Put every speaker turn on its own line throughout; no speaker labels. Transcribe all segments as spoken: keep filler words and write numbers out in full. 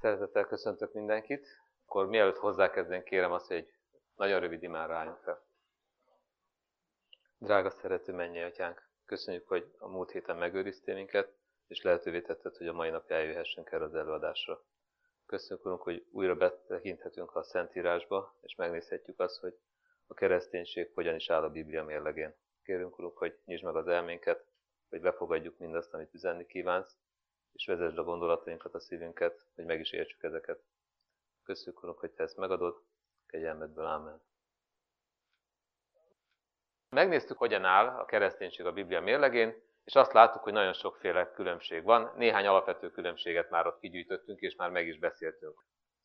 Szeretettel köszöntök mindenkit. Akkor mielőtt hozzákezdeni, kérem azt, hogy egy nagyon rövid imára álljunk fel. Drága szerető mennyei Atyánk, köszönjük, hogy a múlt héten megőriztél minket, és lehetővé tetted, hogy a mai nap eljöhessünk erre az előadásra. Köszönjük, Urunk, hogy újra betekinthetünk a Szentírásba, és megnézhetjük azt, hogy a kereszténység hogyan is áll a Biblia mérlegén. Kérünk, Urunk, hogy nyisd meg az elménket, hogy befogadjuk mindazt, amit üzenni kívánsz, és vezesd a gondolatainkat, a szívünket, hogy meg is értsük ezeket. Köszönjük, Urunk, hogy Te ezt megadod, kegyelmedből, ámen. Megnéztük, hogyan áll a kereszténység a Biblia mérlegén, és azt láttuk, hogy nagyon sokféle különbség van. Néhány alapvető különbséget már ott kigyűjtöttünk, és már meg is beszéltünk.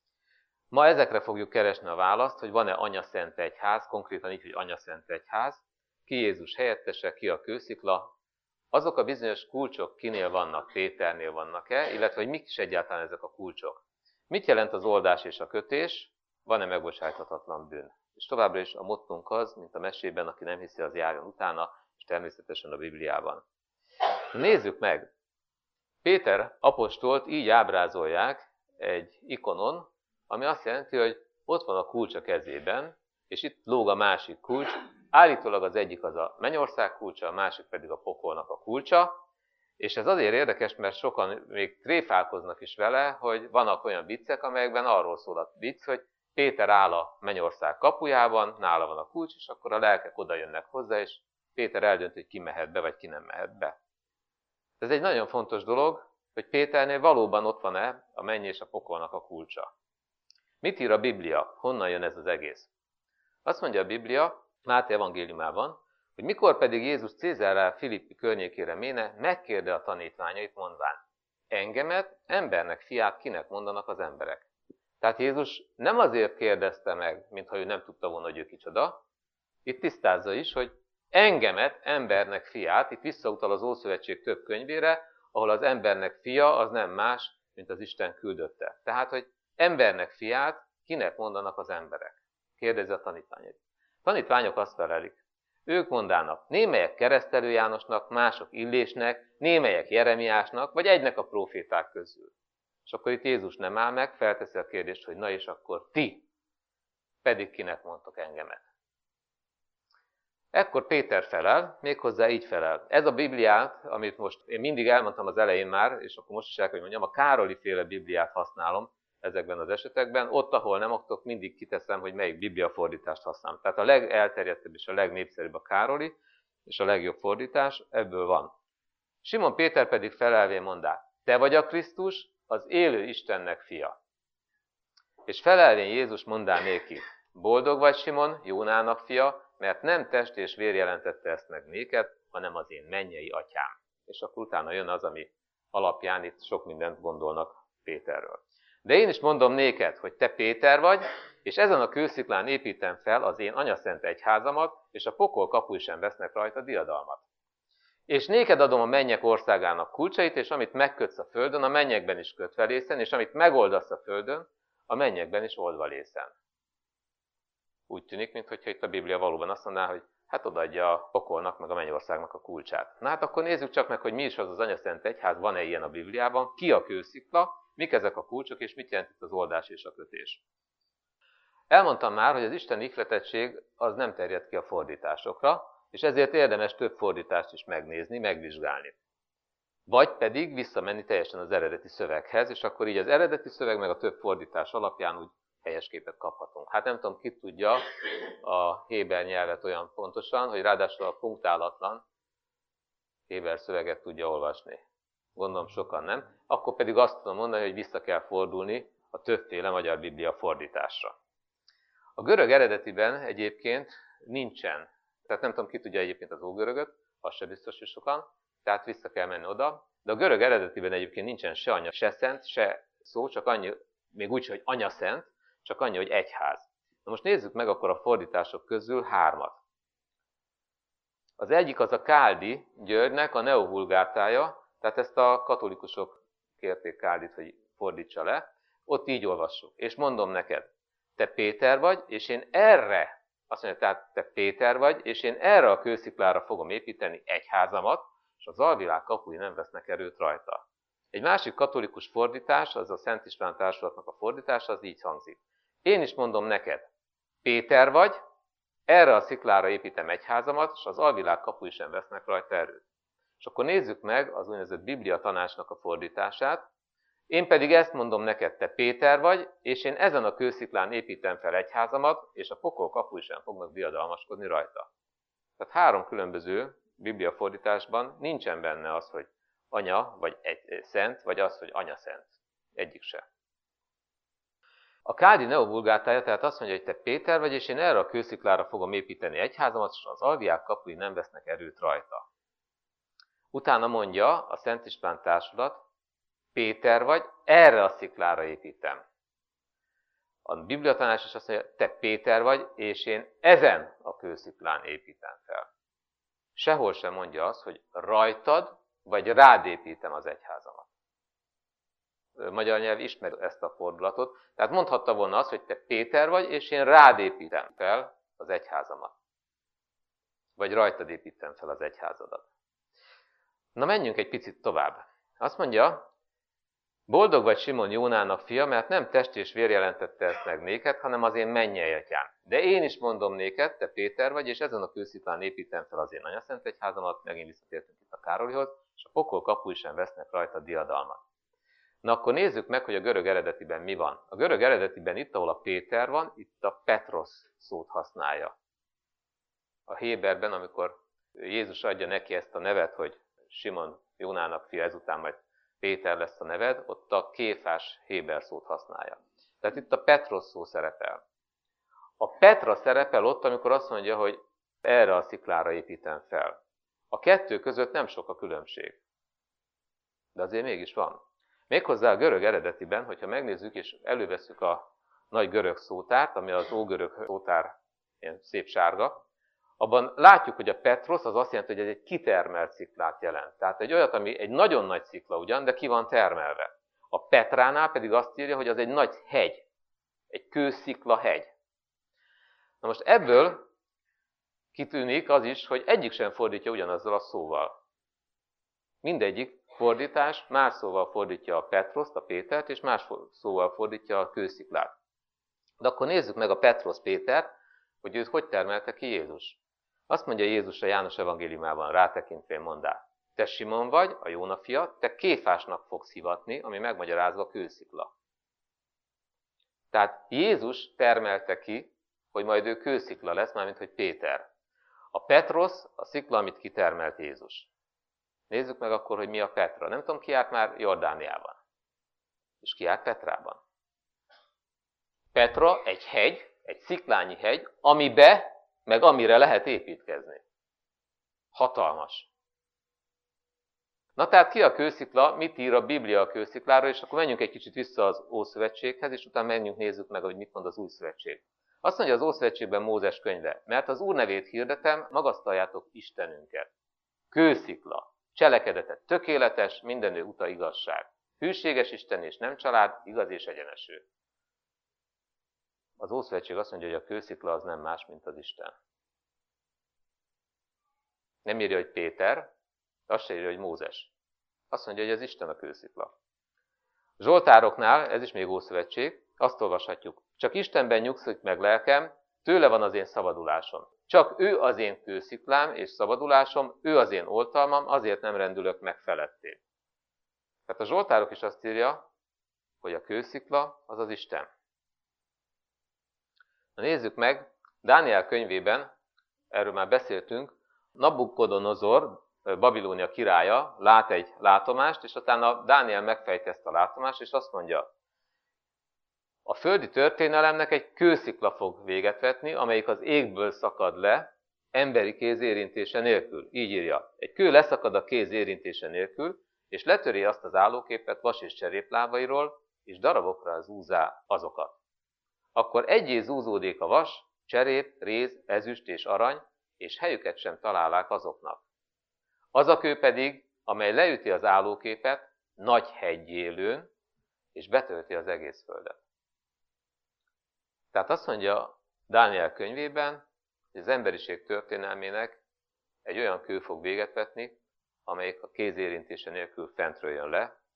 Ma ezekre fogjuk keresni a választ, hogy van-e Anya-Szent Egyház, konkrétan így, hogy Anya-Szent Egyház, ki Jézus helyettese, ki a kőszikla, azok a bizonyos kulcsok kinél vannak, Péternél vannak-e, illetve hogy mik is egyáltalán ezek a kulcsok. Mit jelent az oldás és a kötés? Van-e megbocsájthatatlan bűn? És továbbra is a mottunk az, mint a mesében, aki nem hiszi, az járjon utána, és természetesen a Bibliában. Nézzük meg! Péter apostolt így ábrázolják egy ikonon, ami azt jelenti, hogy ott van a kulcs a kezében, és itt lóg a másik kulcs. Állítólag az egyik az a mennyország kulcsa, a másik pedig a pokolnak a kulcsa, és ez azért érdekes, mert sokan még tréfálkoznak is vele, hogy vannak olyan viccek, amelyekben arról szól a vicc, hogy Péter áll a mennyország kapujában, nála van a kulcs, és akkor a lelkek oda jönnek hozzá, és Péter eldönt, hogy ki mehet be, vagy ki nem mehet be. Ez egy nagyon fontos dolog, hogy Péternél valóban ott van-e a menny és a pokolnak a kulcsa. Mit ír a Biblia? Honnan jön ez az egész? Azt mondja a Biblia, Máté evangéliumában, hogy mikor pedig Jézus Cézárrá Filippi környékére méne, megkérde a tanítványait mondván, engemet, embernek fiát kinek mondanak az emberek. Tehát Jézus nem azért kérdezte meg, mintha ő nem tudta volna, hogy ő kicsoda. Itt tisztázza is, hogy engemet, embernek fiát, itt visszautal az Ószövetség több könyvére, ahol az embernek fia az nem más, mint az Isten küldötte. Tehát, hogy embernek fiát kinek mondanak az emberek? Kérdezi a tanítványait. A tanítványok azt felelik. Ők mondának, némelyek Keresztelő Jánosnak, mások Illésnek, némelyek Jeremiásnak, vagy egynek a próféták közül. És akkor itt Jézus nem áll meg, felteszi a kérdést, hogy na és akkor ti, pedig kinek mondtok engemet. Ekkor Péter felel, méghozzá így felel. Ez a Bibliát, amit most én mindig elmondtam az elején már, és akkor most is el kell, hogy mondjam, a Károli féle Bibliát használom ezekben az esetekben. Ott, ahol nem oktok, mindig kiteszem, hogy melyik Biblia fordítást használom. Tehát a legelterjedtebb és a legnépszerűbb a Károli, és a legjobb fordítás, ebből van. Simon Péter pedig felelvén mondá, te vagy a Krisztus, az élő Istennek fia. És felelvén Jézus mondá néki, boldog vagy Simon, Jónának fia, mert nem test és vér jelentette ezt meg néked, hanem az én mennyei atyám. És akkor utána jön az, ami alapján itt sok mindent gondolnak Péterről. De én is mondom néked, hogy te Péter vagy, és ezen a kősziklán építem fel az én Anya-Szent Egyházamat, és a pokol kapui sem vesznek rajta diadalmat. És néked adom a mennyek országának kulcsait, és amit megkötsz a földön, a mennyekben is kötve lészen, és amit megoldasz a földön, a mennyekben is oldva lészen. Úgy tűnik, mintha itt a Biblia valóban azt mondaná, hogy hát odaadja a pokolnak, meg a mennyországnak a kulcsát. Na hát akkor nézzük csak meg, hogy mi is az az Anya-Szent Egyház, van-e ilyen a Bibliában, ki a kőszikla, mik ezek a kulcsok, és mit jelent itt az oldás és a kötés. Elmondtam már, hogy az Isten ihletettség az nem terjed ki a fordításokra, és ezért érdemes több fordítást is megnézni, megvizsgálni. Vagy pedig visszamenni teljesen az eredeti szöveghez, és akkor így az eredeti szöveg meg a több fordítás alapján úgy helyes képet kaphatunk. Hát nem tudom, ki tudja a héber nyelvet olyan pontosan, hogy ráadásul a punktálatlan héber szöveget tudja olvasni. Gondolom sokan nem. Akkor pedig azt tudom mondani, hogy vissza kell fordulni a többféle magyar Biblia fordításra. A görög eredetiben egyébként nincsen, tehát nem tudom, ki tudja egyébként az ógörögöt, az se biztos, hogy sokan, tehát vissza kell menni oda, de a görög eredetiben egyébként nincsen se anya, se szent, se szó, csak annyi, még úgy, hogy anya szent, csak annyi, hogy egyház. Na most nézzük meg akkor a fordítások közül hármat. Az egyik az a Káldi Györgynek a neovulgátája, tehát ezt a katolikusok kérték Káldit, hogy fordítsa le. Ott így olvassuk. És mondom neked, te Péter vagy, és én erre, azt mondja, tehát te Péter vagy, és én erre a kősziklára fogom építeni egyházamat, és az alvilág kapui nem vesznek erőt rajta. Egy másik katolikus fordítás, az a Szent István Társulatnak a fordítása, az így hangzik. Én is mondom neked, Péter vagy, erre a sziklára építem egyházamat, és az alvilág kapui sem vesznek rajta erőt. És akkor nézzük meg az úgynevezett Biblia tanácsnak a fordítását. Én pedig ezt mondom neked, te Péter vagy, és én ezen a kősziklán építem fel egyházamat, és a pokol kapui sem fognak diadalmaskodni rajta. Tehát három különböző Biblia fordításban nincsen benne az, hogy anya, vagy egy szent, vagy az, hogy anya szent. Egyik se. A Káldi neovulgátája tehát azt mondja, hogy te Péter vagy, és én erre a kősziklára fogom építeni egyházamat, és az alviák kapui nem vesznek erőt rajta. Utána mondja a Szent István Társulat, Péter vagy, erre a sziklára építem. A Biblia tanács is azt mondja, te Péter vagy, és én ezen a kősziklán építem fel. Sehol sem mondja azt, hogy rajtad, vagy rád építem az egyházamat. A magyar nyelv ismeri ezt a fordulatot, tehát mondhatta volna azt, hogy te Péter vagy, és én rád építem fel az egyházamat. Vagy rajtad építem fel az egyházadat. Na menjünk egy picit tovább. Azt mondja, boldog vagy Simon Jónának fia, mert nem test és vér jelentette ezt meg néked, hanem az én mennyei atyám. De én is mondom néked, te Péter vagy, és ezen a kősziklán építem fel az én anyaszent egyházamat, megint visszatértünk itt a Károlyhoz, és a pokol kapui sem vesznek rajta diadalmat. Na akkor nézzük meg, hogy a görög eredetiben mi van. A görög eredetiben itt, ahol a Péter van, itt a Petros szót használja. A Héberben, amikor Jézus adja neki ezt a nevet, hogy Simon Jónának fia, ezután majd Péter lesz a neved, ott a Kéfás héber szót használja. Tehát itt a Petros szó szerepel. A Petra szerepel ott, amikor azt mondja, hogy erre a sziklára építem fel. A kettő között nem sok a különbség. De azért mégis van. Méghozzá a görög eredetiben, hogyha megnézzük és elővesszük a nagy görög szótárt, ami az ógörög szótár ilyen szép sárga, abban látjuk, hogy a Petros az azt jelenti, hogy ez egy kitermelt sziklát jelent. Tehát egy olyat, ami egy nagyon nagy szikla ugyan, de ki van termelve. A Petránál pedig azt írja, hogy az egy nagy hegy. Egy kőszikla hegy. Na most ebből kitűnik az is, hogy egyik sem fordítja ugyanazzal a szóval. Mindegyik fordítás más szóval fordítja a Petroszt, a Pétert, és más szóval fordítja a kősziklát. De akkor nézzük meg a Petros Pétert, hogy őt hogy termelte ki Jézus. Azt mondja Jézus a János evangéliumában rátekintvén mondá, te Simon vagy, a Jóna fia, te Kéfásnak fogsz hivatni, ami megmagyarázva kőszikla. Tehát Jézus termelte ki, hogy majd ő kőszikla lesz, mármint hogy Péter. A Petros a szikla, amit kitermelt Jézus. Nézzük meg akkor, hogy mi a Petra. Nem tudom, ki járt már Jordániában. És ki járt Petrában. Petra egy hegy, egy sziklányi hegy, amibe, meg amire lehet építkezni. Hatalmas. Na tehát ki a kőszikla, mit ír a Biblia a kőszikláról, és akkor menjünk egy kicsit vissza az Ószövetséghez, és utána menjünk nézzük meg, hogy mit mond az Új Szövetség. Azt mondja az Ószövetségben Mózes könyve, mert az Úr nevét hirdetem, magasztaljátok Istenünket. Kőszikla, cselekedetet tökéletes, mindenő uta igazság. Hűséges Isten és nem család, igaz és egyeneső. Az Ószövetség azt mondja, hogy a kőszikla az nem más, mint az Isten. Nem írja, hogy Péter, azt se írja, hogy Mózes. Azt mondja, hogy az Isten a kőszikla. Zsoltároknál, ez is még Ószövetség, azt olvashatjuk. Csak Istenben nyugszik meg lelkem, tőle van az én szabadulásom. Csak ő az én kősziklám és szabadulásom, ő az én oltalmam, azért nem rendülök meg feletté. Tehát a Zsoltárok is azt írja, hogy a kőszikla az az Isten. Na nézzük meg, Dániel könyvében, erről már beszéltünk, Nabukodonozor, Babilónia királya lát egy látomást, és utána Dániel megfejti ezt a látomást, és azt mondja, a földi történelemnek egy kőszikla fog véget vetni, amelyik az égből szakad le, emberi kéz érintése nélkül. Így írja, egy kő leszakad a kéz érintése nélkül, és letöri azt az állóképet vas és cseréplábairól, és darabokra zúzá azokat. Akkor egyé zúzódik a vas, cserép, réz, ezüst és arany, és helyüket sem találják azoknak. Az a kő pedig, amely leüti az állóképet, nagy heggyé lőn, és betölti az egész földet. Tehát azt mondja Dániel könyvében, hogy az emberiség történelmének egy olyan kő fog véget vetni, amelyik a kézérintése nélkül fentről jön le,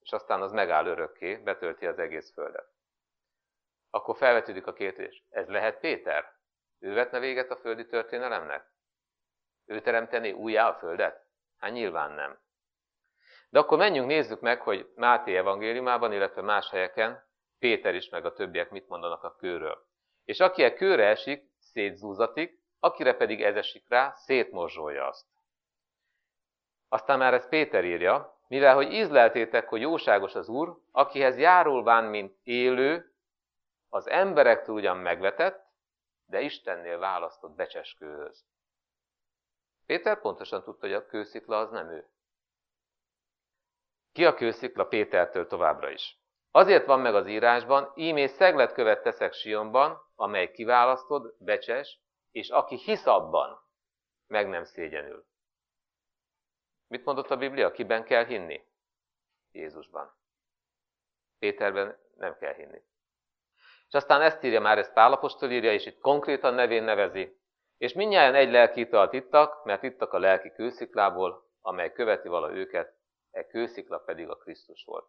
és aztán az megáll örökké, betölti az egész földet. Akkor felvetődik a kérdés, ez lehet Péter? Ő vetne véget a földi történelemnek? Ő teremtené újjá a földet? Hát nyilván nem. De akkor menjünk, nézzük meg, hogy Máté evangéliumában, illetve más helyeken Péter is, meg a többiek mit mondanak a kőről. És aki a kőre esik, szétzúzatik, akire pedig ez esik rá, szétmorzsolja azt. Aztán már ezt Péter írja, mivel hogy ízleltétek, hogy jóságos az Úr, akihez járulván, mint élő, az emberektől ugyan megvetett, de Istennél választott becseskőhöz. Péter pontosan tudta, hogy a kőszikla az nem ő. Ki a kőszikla? Pétertől továbbra is. Azért van meg az írásban, ímé szegletkövet teszek Sionban, amely kiválasztod, becses, és aki hisz abban, meg nem szégyenül. Mit mondott a Biblia? Kiben kell hinni? Jézusban. Péterben nem kell hinni. És aztán ezt írja már, ezt Pál apostol írja, és itt konkrétan nevén nevezi. És mindnyájan egy lelki italt ittak, mert ittak a lelki kősziklából, amely követi vala őket, e kőszikla pedig a Krisztus volt.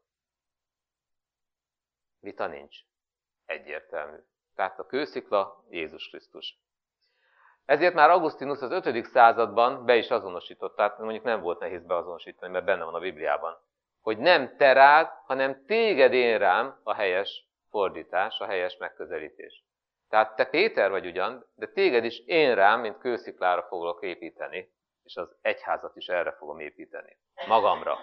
Vita nincs. Egyértelmű. Tehát a kőszikla Jézus Krisztus. Ezért már Augustinus az ötödik században be is azonosított, tehát mondjuk nem volt nehéz beazonosítani, mert benne van a Bibliában, hogy nem te rád, hanem téged én rám a helyes fordítás, a helyes megközelítés. Tehát te Péter vagy ugyan, de téged is én rám, mint kősziklára foglak építeni, és az egyházat is erre fogom építeni. Magamra.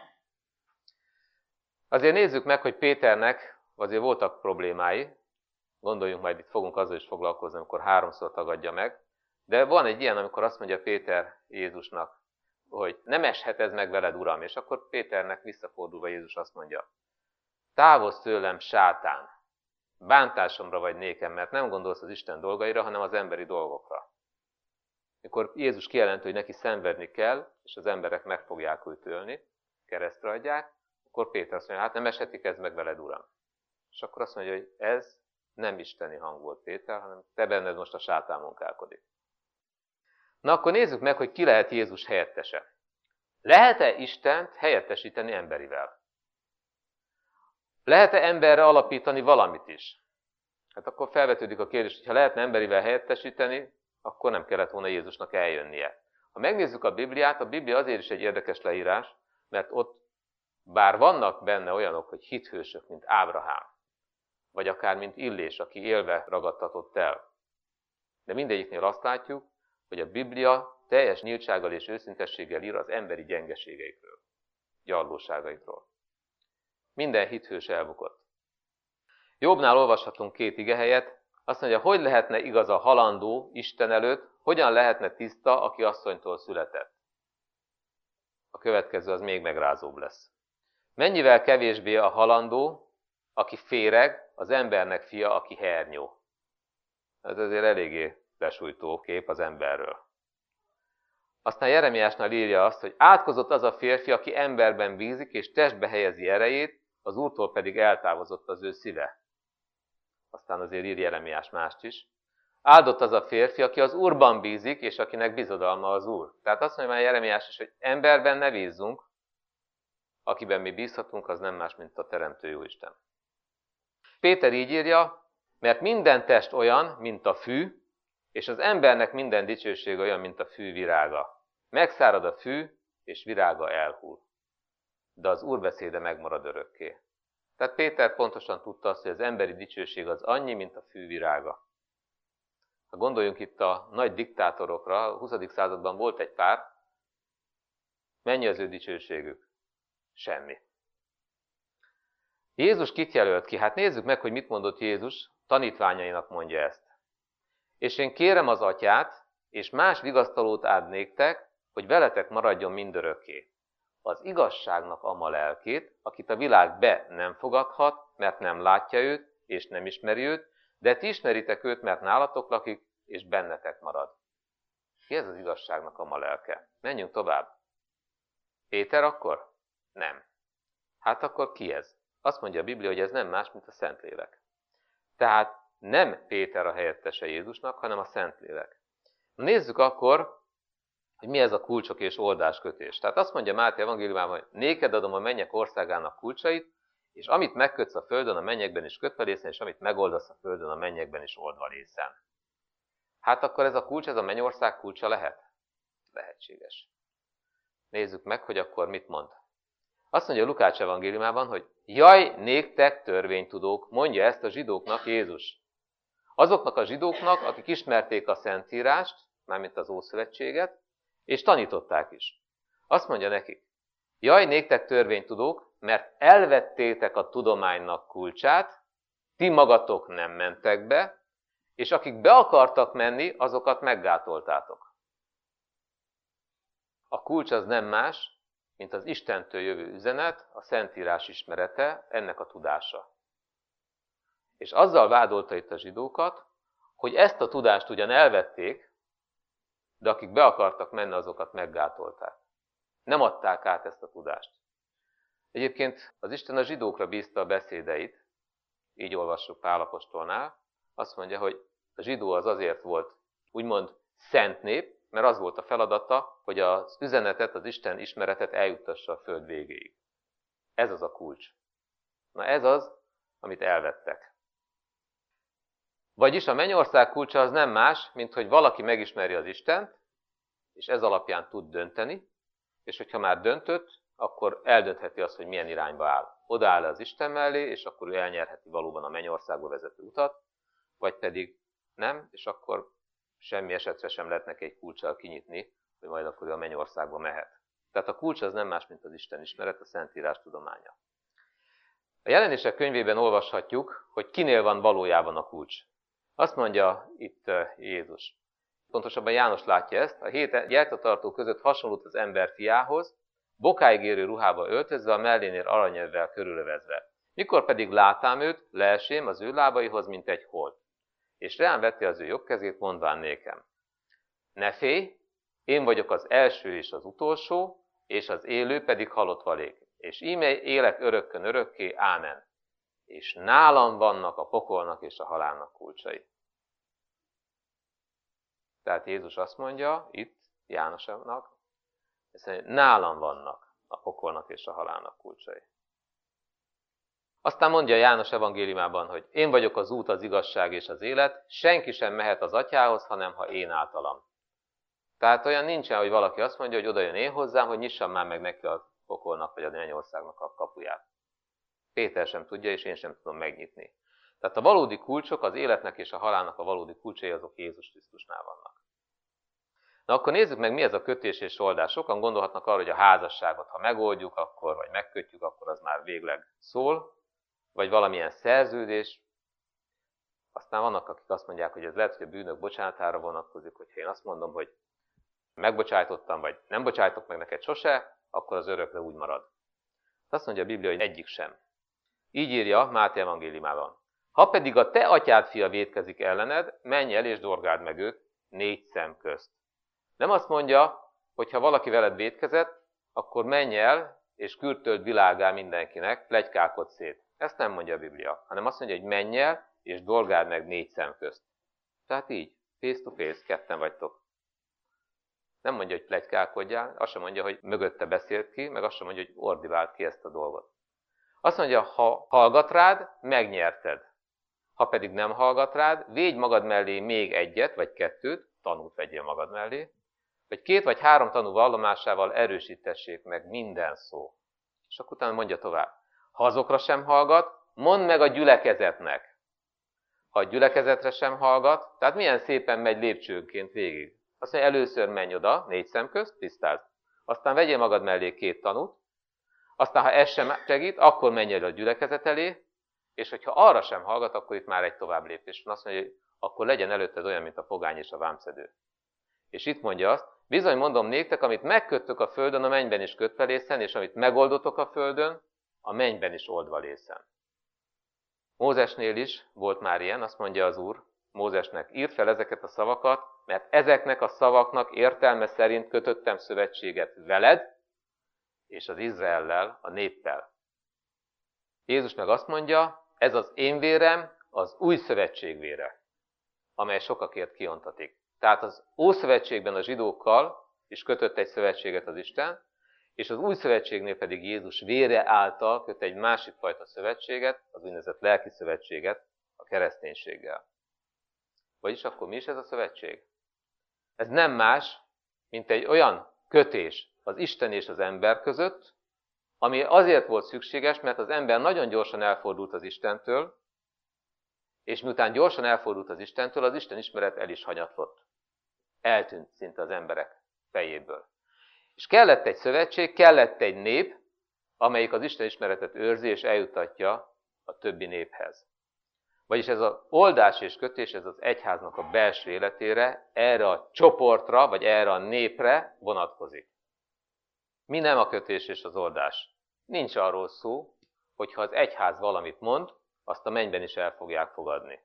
Azért nézzük meg, hogy Péternek azért voltak problémái, gondoljunk majd, itt fogunk azzal is foglalkozni, amikor háromszor tagadja meg, de van egy ilyen, amikor azt mondja Péter Jézusnak, hogy nem eshet ez meg veled, Uram, és akkor Péternek visszafordulva Jézus azt mondja, távozz tőlem, sátán, bántásomra vagy nékem, mert nem gondolsz az Isten dolgaira, hanem az emberi dolgokra. Mikor Jézus kijelenti, hogy neki szenvedni kell, és az emberek meg fogják őt ölni, keresztre adják, akkor Péter azt mondja, hát nem eshetik ez meg veled, Uram. És akkor azt mondja, hogy ez nem isteni hang volt, Péter, hanem te benned most a sátán munkálkodik. Na akkor nézzük meg, hogy ki lehet Jézus helyettese. Lehet-e Istent helyettesíteni emberivel? Lehet-e emberre alapítani valamit is? Hát akkor felvetődik a kérdés, hogy ha lehetne emberivel helyettesíteni, akkor nem kellett volna Jézusnak eljönnie. Ha megnézzük a Bibliát, a Biblia azért is egy érdekes leírás, mert ott bár vannak benne olyanok, hogy hithősök, mint Ábrahám, vagy akár mint Illés, aki élve ragadtatott el. De mindegyiknél azt látjuk, hogy a Biblia teljes nyíltsággal és őszintességgel ír az emberi gyengeségeikről, gyarlóságaikról. Minden hithős elbukott. Jobbnál olvashatunk két igehelyet, azt mondja, hogy lehetne igaz a halandó Isten előtt, hogyan lehetne tiszta, aki asszonytól született. A következő az még megrázóbb lesz. Mennyivel kevésbé a halandó, aki féreg, az embernek fia, aki hernyó. Ez azért eléggé lesújtó kép az emberről. Aztán Jeremiásnál írja azt, hogy átkozott az a férfi, aki emberben bízik, és testbe helyezi erejét, az Úrtól pedig eltávozott az ő szíve. Aztán azért ír Jeremiás mást is. Áldott az a férfi, aki az Úrban bízik, és akinek bizodalma az Úr. Tehát azt mondja már Jeremiás is, hogy emberben ne bízzunk, akiben mi bízhatunk, az nem más, mint a Teremtő Jóisten. Péter így írja, mert minden test olyan, mint a fű, és az embernek minden dicsőség olyan, mint a fű virága. Megszárad a fű, és virága elhull. De az Úr beszéde megmarad örökké. Tehát Péter pontosan tudta azt, hogy az emberi dicsőség az annyi, mint a fű virága. Ha gondoljunk itt a nagy diktátorokra, a huszadik században volt egy pár, mennyi az ő dicsőségük? Semmi. Jézus kit jelölt ki? Hát nézzük meg, hogy mit mondott Jézus, tanítványainak mondja ezt. És én kérem az Atyát, és más vigasztalót ad néktek, hogy veletek maradjon mindörökké. Az igazságnak ama lelkét, akit a világ be nem fogadhat, mert nem látja őt, és nem ismeri őt, de ti ismeritek őt, mert nálatok lakik, és bennetek marad. Ki ez az igazságnak ama lelke? Menjünk tovább. Péter akkor? Nem. Hát akkor ki ez? Azt mondja a Biblia, hogy ez nem más, mint a Szentlélek. Tehát nem Péter a helyettese Jézusnak, hanem a Szentlélek. Nézzük akkor, hogy mi ez a kulcsok és oldáskötés. Tehát azt mondja Máté evangéliumában, hogy néked adom a mennyek országának kulcsait, És amit megkötsz a földön, a mennyekben is kötve lészen, és amit megoldasz a földön, a mennyekben is oldva lészen. Hát akkor ez a kulcs, ez a mennyország kulcsa lehet? Lehetséges. Nézzük meg, hogy akkor mit mond. Azt mondja a Lukács evangéliumában, hogy jaj, néktek törvénytudók, mondja ezt a zsidóknak Jézus. Azoknak a zsidóknak, akik ismerték a Szentírást, mármint az Ószövetséget, és tanították is. Azt mondja nekik, jaj, néktek törvénytudók, mert elvettétek a tudománynak kulcsát, ti magatok nem mentek be, és akik be akartak menni, azokat meggátoltátok. A kulcs az nem más, mint az Istentől jövő üzenet, a Szentírás ismerete, ennek a tudása. És azzal vádolta itt a zsidókat, hogy ezt a tudást ugyan elvették, de akik be akartak menni, azokat meggátolták. Nem adták át ezt a tudást. Egyébként az Isten a zsidókra bízta a beszédeit, így olvassuk Pál apostolnál, azt mondja, hogy a zsidó az azért volt úgymond szent nép, mert az volt a feladata, hogy az üzenetet, az Isten ismeretet eljuttassa a föld végéig. Ez az a kulcs. Na ez az, amit elvettek. Vagyis a mennyország kulcsa az nem más, mint hogy valaki megismeri az Istent, és ez alapján tud dönteni, és hogyha már döntött, akkor eldöntheti azt, hogy milyen irányba áll. Odaáll az Isten mellé, és akkor ő elnyerheti valóban a mennyországba vezető utat, vagy pedig nem, és akkor semmi esetre sem lehet neki egy kulccsal kinyitni, hogy majd akkor ő a mennyországba mehet. Tehát a kulcs az nem más, mint az Isten ismeret, a Szentírás tudománya. A Jelenések könyvében olvashatjuk, hogy kinél van valójában a kulcs. Azt mondja itt Jézus. Pontosabban János látja ezt, a hét gyertyatartó között hasonlult az ember fiához, bokáig érő ruhába öltözve, a mellénél aranyövvel körülövezve. Mikor pedig látám őt, leesém az ő lábaihoz, mint egy holt. És rám vette az ő jobb kezét, mondván nékem. Ne félj, én vagyok az első és az utolsó, és az élő pedig halott valék. És íme élek örökkön örökké, ámen. És nálam vannak a pokolnak és a halálnak kulcsai. Tehát Jézus azt mondja, itt Jánosnak, hogy nálam vannak a pokolnak és a halálnak kulcsai. Aztán mondja János evangéliumában, hogy én vagyok az út, az igazság és az élet, senki sem mehet az atyához, hanem ha én általam. Tehát olyan nincsen, hogy valaki azt mondja, hogy oda jön én hozzám, hogy nyissam már meg neki a pokolnak vagy a mennyországnak a kapuját. Péter sem tudja, és én sem tudom megnyitni. Tehát a valódi kulcsok, az életnek és a halálnak a valódi kulcsai, azok Jézus Krisztusnál vannak. Na akkor nézzük meg, mi ez a kötés és oldás. Sokan gondolhatnak arra, hogy a házasságot, ha megoldjuk, akkor, vagy megkötjük, akkor az már végleg szól, vagy valamilyen szerződés. Aztán vannak, akik azt mondják, hogy ez lehet, hogy a bűnök bocsánatára vonatkozik, hogyha én azt mondom, hogy megbocsájtottam, vagy nem bocsájtok meg neked sose, akkor az örökre úgy marad. Azt mondja a Biblia, hogy egyik sem. Így írja Máté evangéliumában. Ha pedig a te atyád fia vétkezik ellened, menj el és dorgáld meg őt négy szem közt. Nem azt mondja, hogy ha valaki veled vétkezett, akkor menj el és kürtöld világgá mindenkinek, pletykálkodj szét. Ezt nem mondja a Biblia, hanem azt mondja, hogy menj el és dorgáld meg négy szem közt. Tehát így, face to face, ketten vagytok. Nem mondja, hogy pletykálkodjál, azt sem mondja, hogy mögötte beszélt ki, meg azt sem mondja, hogy ordivált ki ezt a dolgot. Azt mondja, ha hallgat rád, megnyerted. Ha pedig nem hallgat rád, védj magad mellé még egyet, vagy kettőt, tanút vegyél magad mellé, hogy két vagy három tanú vallomásával erősítessék meg minden szó. És akkor utána mondja tovább. Ha azokra sem hallgat, mondd meg a gyülekezetnek. Ha a gyülekezetre sem hallgat, tehát milyen szépen megy lépcsőnként végig. Azt mondja, először menj oda, négy szem közt, tisztázd. Aztán vegyél magad mellé két tanút. Aztán, ha ez sem segít, akkor menj el a gyülekezet elé, és hogyha arra sem hallgat, akkor itt már egy tovább lépés van. Azt mondja, hogy akkor legyen előtted olyan, mint a pogány és a vámszedő. És itt mondja azt, bizony mondom néktek, amit megköttök a földön, a mennyben is kötve lészen, és amit megoldotok a földön, a mennyben is oldva lészen. Mózesnél is volt már ilyen, azt mondja az Úr Mózesnek, írd fel ezeket a szavakat, mert ezeknek a szavaknak értelme szerint kötöttem szövetséget veled, és az Izraellel, a néppel. Jézus meg azt mondja, ez az én vérem, az új szövetség vére, amely sokakért kiontatik. Tehát az Ószövetségben a zsidókkal is kötött egy szövetséget az Isten, és az új szövetségnél pedig Jézus vére által köt egy másik fajta szövetséget, az úgynevezett lelki szövetséget a kereszténységgel. Vagyis akkor mi is ez a szövetség? Ez nem más, mint egy olyan kötés az Isten és az ember között, ami azért volt szükséges, mert az ember nagyon gyorsan elfordult az Istentől, és miután gyorsan elfordult az Istentől, az Isten ismeret el is hanyatlott. Eltűnt szinte az emberek fejéből. És kellett egy szövetség, kellett egy nép, amelyik az Isten ismeretet őrzi és eljutatja a többi néphez. Vagyis ez az oldás és kötés, ez az egyháznak a belső életére, erre a csoportra, vagy erre a népre vonatkozik. Mi nem a kötés és az oldás? Nincs arról szó, hogy ha az egyház valamit mond, azt a mennyben is el fogják fogadni.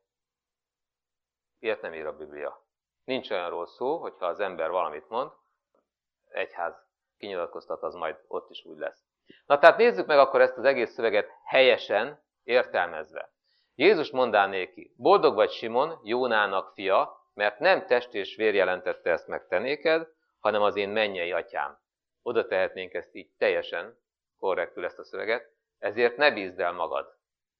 Ilyet nem ír a Biblia. Nincs olyanról szó, hogy ha az ember valamit mond, egyház kinyilatkoztat, az majd ott is úgy lesz. Na tehát nézzük meg akkor ezt az egész szöveget helyesen értelmezve. Jézus mondá néki, boldog vagy Simon, Jónának fia, mert nem test és vér jelentette ezt meg te néked, hanem az én mennyei atyám. Oda tehetnénk ezt így teljesen korrektül ezt a szöveget, ezért ne bízd el magad.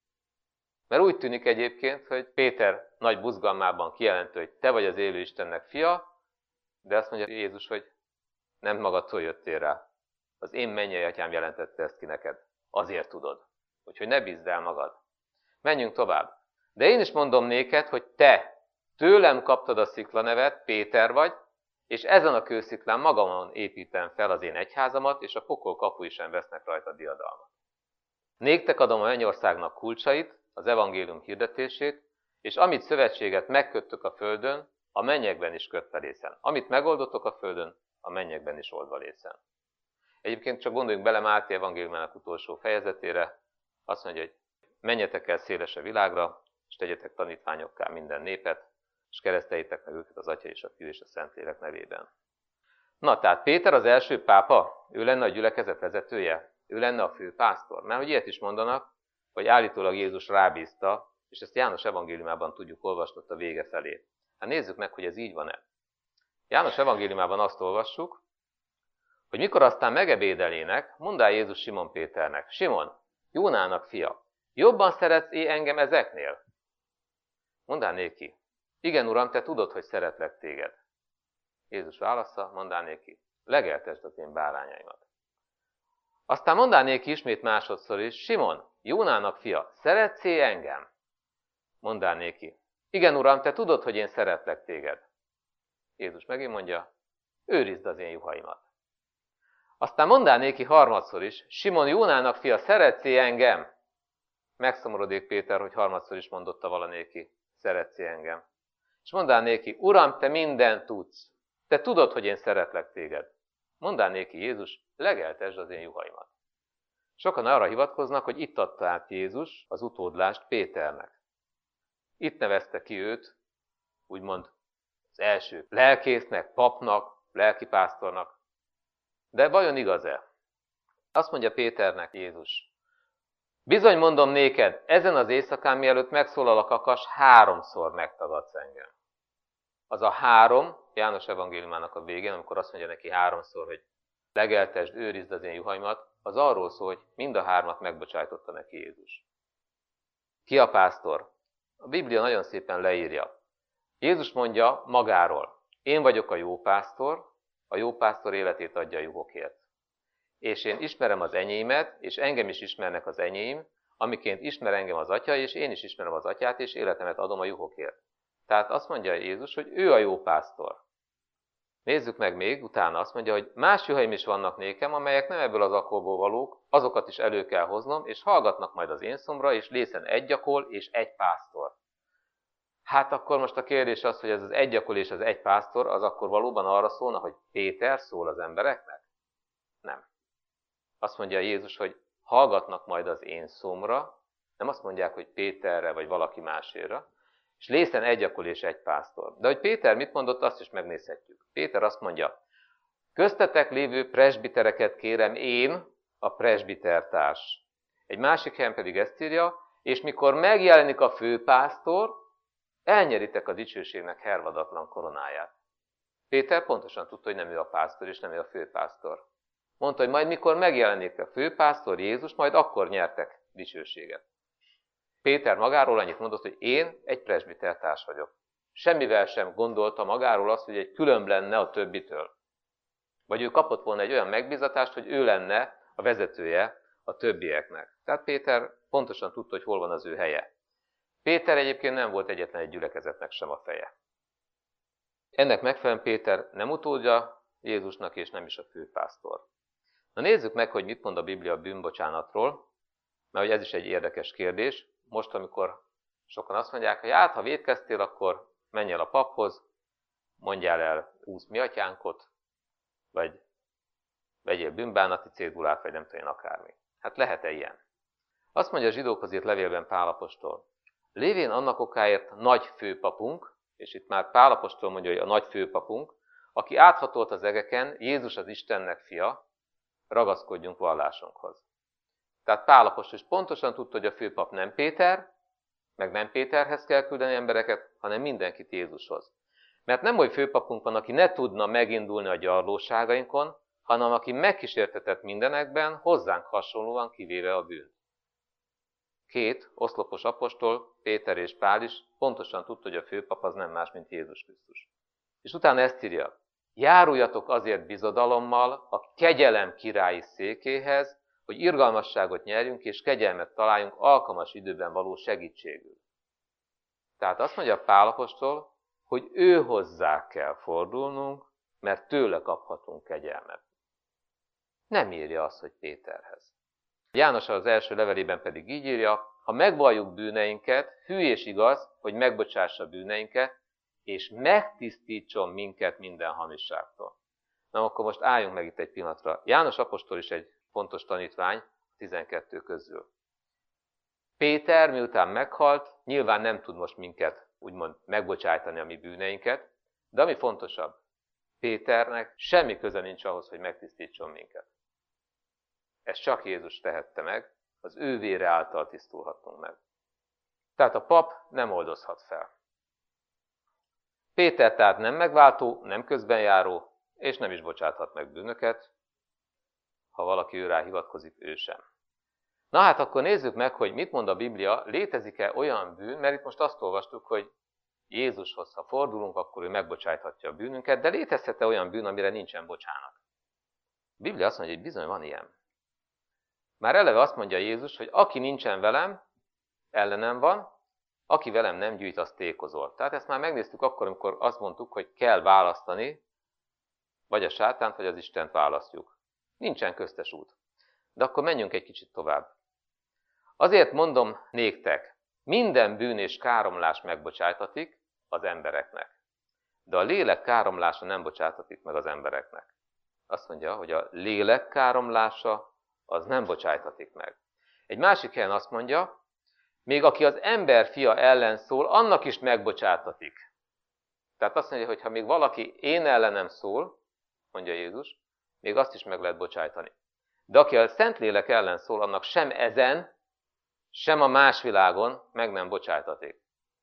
Mert úgy tűnik egyébként, hogy Péter nagy buzgalmában kijelentő, hogy te vagy az élő Istennek fia, de azt mondja Jézus, hogy nem magadtól jöttél rá. Az én mennyei atyám jelentette ezt ki neked. Azért tudod. Úgyhogy ne bízd el magad. Menjünk tovább. De én is mondom néked, hogy te tőlem kaptad a sziklanevet, Péter vagy, és ezen a kősziklán magamon építem fel az én egyházamat, és a pokol kapui sem vesznek rajta diadalmat. Néktek adom a mennyországnak kulcsait, az evangélium hirdetését, és amit szövetséget megköttök a földön, a mennyekben is kötve lészen. Amit megoldotok a földön, a mennyekben is oldva lészen. Egyébként csak gondoljunk bele Máté evangéliumának utolsó fejezetére, azt mondja, hogy menjetek el széles a világra, és tegyetek tanítványokká minden népet, és kereszteljétek meg őket az Atya és a Fiú és a Szentlélek nevében. Na, tehát Péter az első pápa, ő lenne a gyülekezet vezetője, ő lenne a fő pásztor. Mert hogy ilyet is mondanak, hogy állítólag Jézus rábízta, és ezt János evangéliumában tudjuk olvasott a vége felé. Hát nézzük meg, hogy ez így van-e. János evangéliumában azt olvassuk, hogy mikor aztán megebédelének, mondá Jézus Simon Péternek, Simon, Jónának fia, jobban szeretsz é engem ezeknél? Mondá néki, igen, uram, te tudod, hogy szeretlek téged. Jézus válasza, mondá néki, legeltesd az én bárányaimat. Aztán mondá néki ismét másodszor is, Simon, Jónának fia, szeretsz é engem? Mondá néki, igen, uram, te tudod, hogy én szeretlek téged. Jézus megint mondja, őrizd az én juhaimat. Aztán mondá néki harmadszor is, Simon, Jónának fia, szeretsz é engem? Megszomorodik Péter, hogy harmadszor is mondotta valanéki, szeretsz é engem. És mondá néki, uram, te mindent tudsz. Te tudod, hogy én szeretlek téged. Mondá néki Jézus, legeltesd az én juhaimat. Sokan arra hivatkoznak, hogy itt adta át Jézus az utódlást Péternek. Itt nevezte ki őt, úgymond az első lelkésznek, papnak, lelkipásztornak. De vajon igaz-e? Azt mondja Péternek Jézus. Bizony mondom néked, ezen az éjszakán mielőtt megszólal a kakas, háromszor megtagadsz engem. Az a három, János evangéliumának a végén, amikor azt mondja neki háromszor, hogy legeltesd, őrizd az én juhaimat, az arról szól, hogy mind a hármat megbocsájtotta neki Jézus. Ki a pásztor? A Biblia nagyon szépen leírja. Jézus mondja magáról, én vagyok a jó pásztor, a jó pásztor életét adja a juhokért. És én ismerem az enyémet, és engem is ismernek az enyém, amiként ismer engem az Atya, és én is ismerem az Atyát, és életemet adom a juhokért. Tehát azt mondja Jézus, hogy ő a jó pásztor. Nézzük meg még, utána azt mondja, hogy más juhaim is vannak nékem, amelyek nem ebből az akolból valók, azokat is elő kell hoznom, és hallgatnak majd az én szomra, és lészen egy akol és egy pásztor. Hát akkor most a kérdés az, hogy ez az egy akol és az egy pásztor, az akkor valóban arra szólna, hogy Péter szól az embereknek? Nem. Azt mondja Jézus, hogy hallgatnak majd az én szomra, nem azt mondják, hogy Péterre vagy valaki másére, és lészen egy akol és egy pásztor. De hogy Péter mit mondott, azt is megnézhetjük. Péter azt mondja, köztetek lévő presbitereket kérem én, a presbitertárs. Egy másik helyen pedig ezt írja, és mikor megjelenik a főpásztor, elnyeritek a dicsőségnek hervadatlan koronáját. Péter pontosan tudta, hogy nem ő a pásztor, és nem ő a főpásztor. Mondta, hogy majd mikor megjelenik a főpásztor Jézus, majd akkor nyertek dicsőséget. Péter magáról annyit mondott, hogy én egy presbitertárs vagyok. Semmivel sem gondolta magáról azt, hogy egy különb lenne a többitől. Vagy ő kapott volna egy olyan megbízatást, hogy ő lenne a vezetője a többieknek. Tehát Péter pontosan tudta, hogy hol van az ő helye. Péter egyébként nem volt egyetlen egy gyülekezetnek sem a feje. Ennek megfelelően Péter nem utódja Jézusnak, és nem is a főpásztor. Na nézzük meg, hogy mit mond a Biblia a bűnbocsánatról, mert hogy ez is egy érdekes kérdés. Most, amikor sokan azt mondják, hogy hát, ha vétkeztél, akkor menj el a paphoz, mondjál el húsz mi atyánkot, vagy vegyél bűnbánati cédulát, vagy nem tudom én akármi. Hát lehet-e ilyen? Azt mondja a zsidókhoz írt levélben Pál apostol. Lévén annak okáért nagy főpapunk, és itt már Pál apostol mondja, hogy a nagy főpapunk, aki áthatolt az egeken, Jézus az Istennek fia, ragaszkodjunk vallásunkhoz. Tehát Pál apostol is pontosan tudta, hogy a főpap nem Péter, meg nem Péterhez kell küldeni embereket, hanem mindenkit Jézushoz. Mert nem oly főpapunk van, aki ne tudna megindulni a gyarlóságainkon, hanem aki megkísértetett mindenekben, hozzánk hasonlóan kivéve a bűnt. Két oszlopos apostol, Péter és Pál is pontosan tudta, hogy a főpap az nem más, mint Jézus Krisztus. És utána ezt írja, járuljatok azért bizodalommal a kegyelem királyi székéhez, hogy irgalmasságot nyerjünk és kegyelmet találjunk alkalmas időben való segítségül. Tehát azt mondja Pál apostol, hogy ő hozzá kell fordulnunk, mert tőle kaphatunk kegyelmet. Nem írja azt, hogy Péterhez. János az első levelében pedig így írja, ha megvalljuk bűneinket, hű és igaz, hogy megbocsássa bűneinket, és megtisztítson minket minden hamisságtól. Na akkor most álljunk meg itt egy pillanatra. János apostol is egy fontos tanítvány tizenkettő közül. Péter miután meghalt, nyilván nem tud most minket úgymond megbocsájtani a mi bűneinket, de ami fontosabb, Péternek semmi köze nincs ahhoz, hogy megtisztítson minket. Ezt csak Jézus tehette meg, az ő vére által tisztulhatunk meg. Tehát a pap nem oldozhat fel. Péter tehát nem megváltó, nem közbenjáró, és nem is bocsáthat meg bűnöket, ha valaki ő rá hivatkozik, ő sem. Na hát akkor nézzük meg, hogy mit mond a Biblia, létezik-e olyan bűn, mert itt most azt olvastuk, hogy Jézushoz, ha fordulunk, akkor ő megbocsájthatja a bűnünket, de létezhet-e olyan bűn, amire nincsen bocsánat? A Biblia azt mondja, hogy bizony van ilyen. Már eleve azt mondja Jézus, hogy aki nincsen velem, ellenem van, aki velem nem gyűjt, az tékozol. Tehát ezt már megnéztük akkor, amikor azt mondtuk, hogy kell választani, vagy a sátánt, vagy az Istent választjuk. Nincsen köztes út. De akkor menjünk egy kicsit tovább. Azért mondom néktek, minden bűn és káromlás megbocsájtatik az embereknek. De a lélek káromlása nem bocsájtatik meg az embereknek. Azt mondja, hogy a lélek káromlása az nem bocsájtatik meg. Egy másik helyen azt mondja, még aki az ember fia ellen szól, annak is megbocsátatik. Tehát azt mondja, hogy ha még valaki én ellenem szól, mondja Jézus, még azt is meg lehet bocsájtani. De aki a Szentlélek ellen szól, annak sem ezen, sem a más világon meg nem bocsájtatik.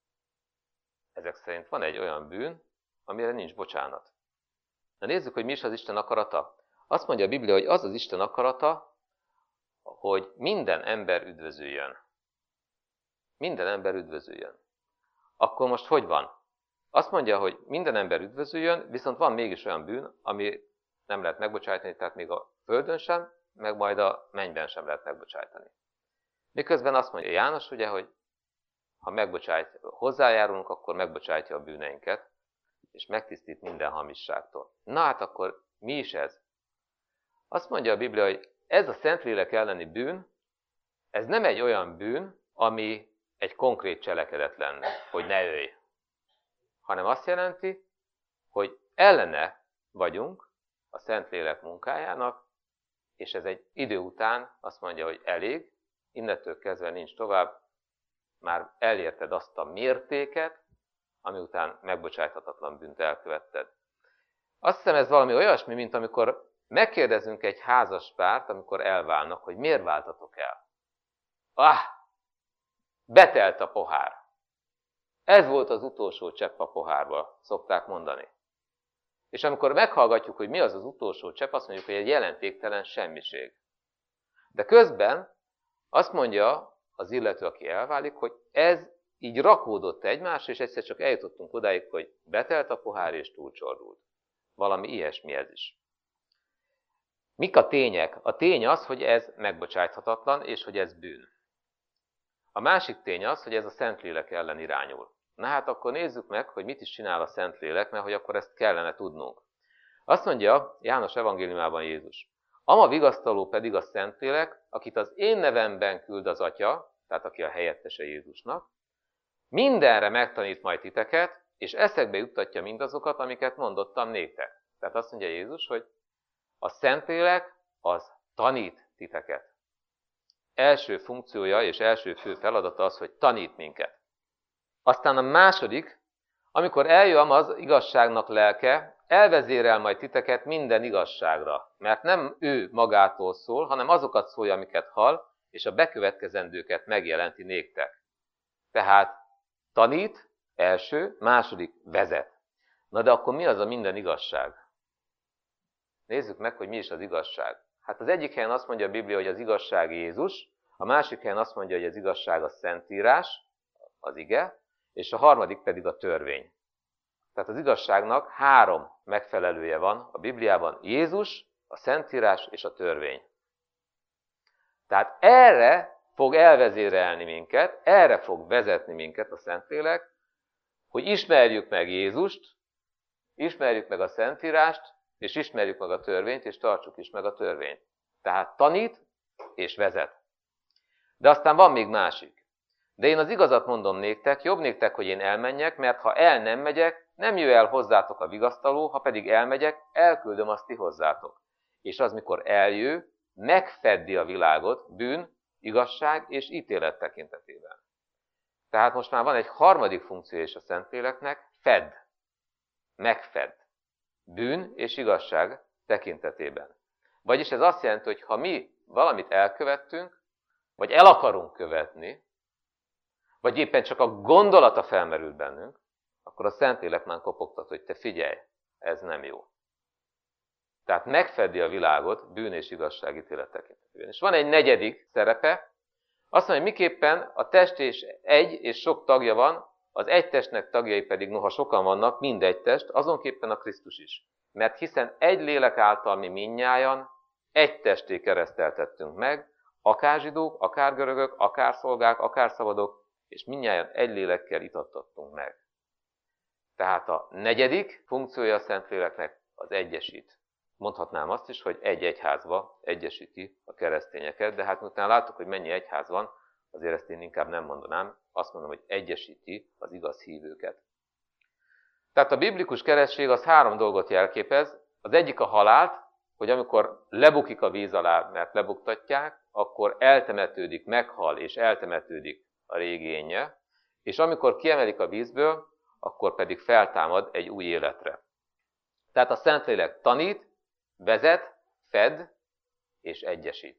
Ezek szerint van egy olyan bűn, amire nincs bocsánat. Na nézzük, hogy mi is az Isten akarata. Azt mondja a Biblia, hogy az az Isten akarata, hogy minden ember üdvözüljön. Minden ember üdvözüljön. Akkor most hogy van? Azt mondja, hogy minden ember üdvözüljön, viszont van mégis olyan bűn, ami nem lehet megbocsájtani, tehát még a földön sem, meg majd a mennyben sem lehet megbocsájtani. Miközben azt mondja János, ugye, hogy ha megbocsájt, hozzájárulunk, akkor megbocsájtja a bűneinket, és megtisztít minden hamisságtól. Na hát akkor mi is ez? Azt mondja a Biblia, hogy ez a Szentlélek elleni bűn, ez nem egy olyan bűn, ami egy konkrét cselekedet lenne, hogy ne ölj. Hanem azt jelenti, hogy ellene vagyunk a Szentlélek munkájának, és ez egy idő után azt mondja, hogy elég, innentől kezdve nincs tovább, már elérted azt a mértéket, ami után megbocsájthatatlan bűnt elkövetted. Azt hiszem, ez valami olyasmi, mint amikor megkérdezünk egy házas párt, amikor elválnak, hogy miért váltatok el. Ah, betelt a pohár. Ez volt az utolsó csepp a pohárba, szokták mondani. És amikor meghallgatjuk, hogy mi az az utolsó csepp, azt mondjuk, hogy egy jelentéktelen semmiség. De közben azt mondja az illető, aki elválik, hogy ez így rakódott egymásra, és egyszer csak eljutottunk odáig, hogy betelt a pohár és túlcsordult. Valami ilyesmi ez is. Mik a tények? A tény az, hogy ez megbocsáthatatlan, és hogy ez bűn. A másik tény az, hogy ez a Szentlélek ellen irányul. Na hát akkor nézzük meg, hogy mit is csinál a Szentlélek, mert hogy akkor ezt kellene tudnunk. Azt mondja János evangéliumában Jézus: ama vigasztaló pedig a Szentlélek, akit az én nevemben küld az Atya, tehát aki a helyettese Jézusnak, mindenre megtanít majd titeket, és eszekbe juttatja mindazokat, amiket mondottam néktek. Tehát azt mondja Jézus, hogy a Szentlélek az tanít titeket. Első funkciója és első fő feladata az, hogy tanít minket. Aztán a második, amikor eljön az igazságnak lelke, elvezérel majd titeket minden igazságra, mert nem ő magától szól, hanem azokat szólja, amiket hall, és a bekövetkezendőket megjelenti néktek. Tehát tanít, első, második, vezet. Na de akkor mi az a minden igazság? Nézzük meg, hogy mi is az igazság. Hát az egyik helyen azt mondja a Biblia, hogy az igazság Jézus, a másik helyen azt mondja, hogy az igazság a Szentírás, az ige, és a harmadik pedig a törvény. Tehát az igazságnak három megfelelője van a Bibliában: Jézus, a Szentírás és a törvény. Tehát erre fog elvezérelni minket, erre fog vezetni minket a Szentlélek, hogy ismerjük meg Jézust, ismerjük meg a Szentírást, és ismerjük meg a törvényt, és tartsuk is meg a törvényt. Tehát tanít és vezet. De aztán van még másik. De én az igazat mondom néktek, jobb néktek, hogy én elmenjek, mert ha el nem megyek, nem jöjj el hozzátok a vigasztaló, ha pedig elmegyek, elküldöm azt ti hozzátok. És az, mikor eljö, megfeddi a világot bűn, igazság és ítélet tekintetében. Tehát most már van egy harmadik funkció is a Szentléleknek: fed, megfed, bűn és igazság tekintetében. Vagyis ez azt jelenti, hogy ha mi valamit elkövettünk, vagy el akarunk követni, vagy éppen csak a gondolata felmerült bennünk, akkor a Szentlélek már kopogtat, hogy te figyelj, ez nem jó. Tehát megfedi a világot bűn és igazságítélet tekintetében. És van egy negyedik szerepe, azt mondja, hogy miképpen a test és egy és sok tagja van, az egy testnek tagjai pedig, noha sokan vannak, mind egy test, azonképpen a Krisztus is. Mert hiszen egy lélek által mi mindnyájan egy testé kereszteltettünk meg, akár zsidók, akár görögök, akár szolgák, akár szabadok, és mindnyájan egy lélekkel itattattunk meg. Tehát a negyedik funkciója a Szentléleknek az egyesít. Mondhatnám azt is, hogy egy egyházba egyesíti a keresztényeket, de hát miután láttuk, hogy mennyi egyház van, azért ezt én inkább nem mondanám, azt mondom, hogy egyesíti az igaz hívőket. Tehát a biblikus keresztség az három dolgot jelképez. Az egyik a halált, hogy amikor lebukik a víz alá, mert lebuktatják, akkor eltemetődik, meghal és eltemetődik a régi énje, és amikor kiemelik a vízből, akkor pedig feltámad egy új életre. Tehát a Szentlélek tanít, vezet, fed és egyesít.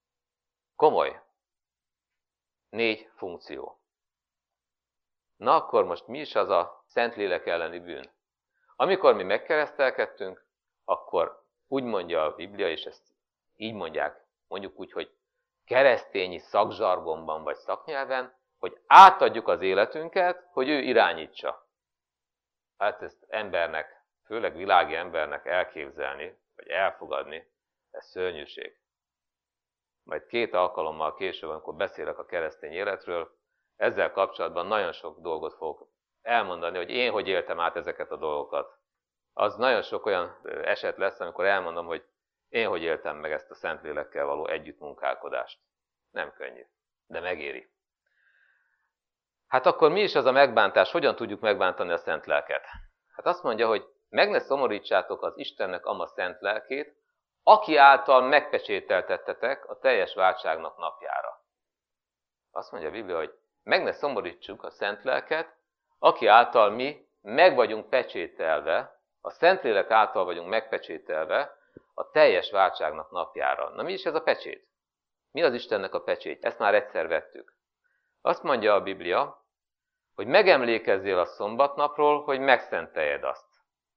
Komoly. Négy funkció. Na akkor most mi is az a Szentlélek elleni bűn? Amikor mi megkeresztelkedtünk, akkor úgy mondja a Biblia, és ezt így mondják, mondjuk úgy, hogy keresztényi szakzsargonban vagy szaknyelven, hogy átadjuk az életünket, hogy ő irányítsa. Hát ezt embernek, főleg világi embernek elképzelni, vagy elfogadni, ez szörnyűség. Majd két alkalommal később, amikor beszélek a keresztény életről, ezzel kapcsolatban nagyon sok dolgot fogok elmondani, hogy én hogy éltem át ezeket a dolgokat. Az nagyon sok olyan eset lesz, amikor elmondom, hogy én hogy éltem meg ezt a Szentlélekkel való együttmunkálkodást. Nem könnyű, de megéri. Hát akkor mi is az a megbántás? Hogyan tudjuk megbántani a Szent Lelket? Hát azt mondja, hogy meg ne szomorítsátok az Istennek ama Szent Lelkét, aki által megpecsételtettetek a teljes váltságnak napjára. Azt mondja a Biblia, hogy meg ne szomorítsuk a Szent Lelket, aki által mi meg vagyunk pecsételve, a Szentlélek által vagyunk megpecsételve a teljes váltságnak napjára. Na mi is ez a pecsét? Mi az Istennek a pecsét? Ezt már egyszer vettük. Azt mondja a Biblia, hogy megemlékezzél a szombatnapról, hogy megszenteljed azt.